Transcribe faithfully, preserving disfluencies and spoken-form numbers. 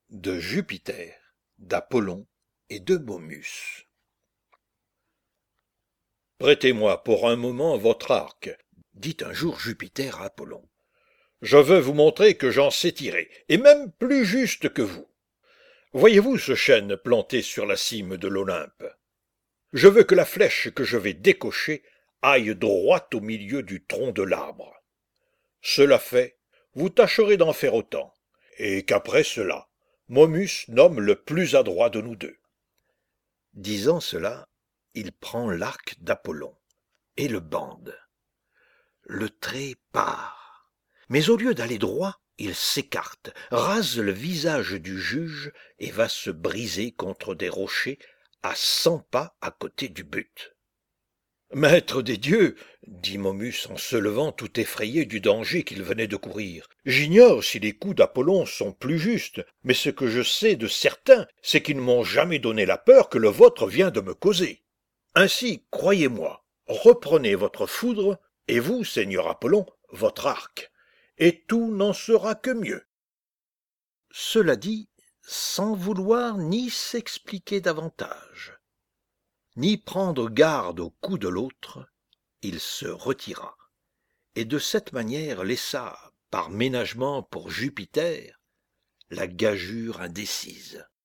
de Jupiter, d'Apollon et de Momus. Prêtez-moi pour un moment votre arc, dit un jour Jupiter à Apollon. Je veux vous montrer que j'en sais tirer, et même plus juste que vous. Voyez-vous ce chêne planté sur la cime de l'Olympe? Je veux que la flèche que je vais décocher aille droit au milieu du tronc de l'arbre. Cela fait, vous tâcherez d'en faire autant, et qu'après cela, Momus nomme le plus adroit de nous deux. Disant cela, il prend l'arc d'Apollon et le bande. Le trait part, mais au lieu d'aller droit, il s'écarte, rase le visage du juge et va se briser contre des rochers à cent pas à côté du but. Maître des dieux, dit Momus en se levant tout effrayé du danger qu'il venait de courir, j'ignore si les coups d'Apollon sont plus justes, mais ce que je sais de certain, c'est qu'ils ne m'ont jamais donné la peur que le vôtre vient de me causer. Ainsi, croyez-moi, reprenez votre foudre, et vous, seigneur Apollon, votre arc, et tout n'en sera que mieux. Cela dit, sans vouloir ni s'expliquer davantage, ni prendre garde au coup de l'autre, il se retira, et de cette manière laissa, par ménagement pour Jupiter, la gageure indécise.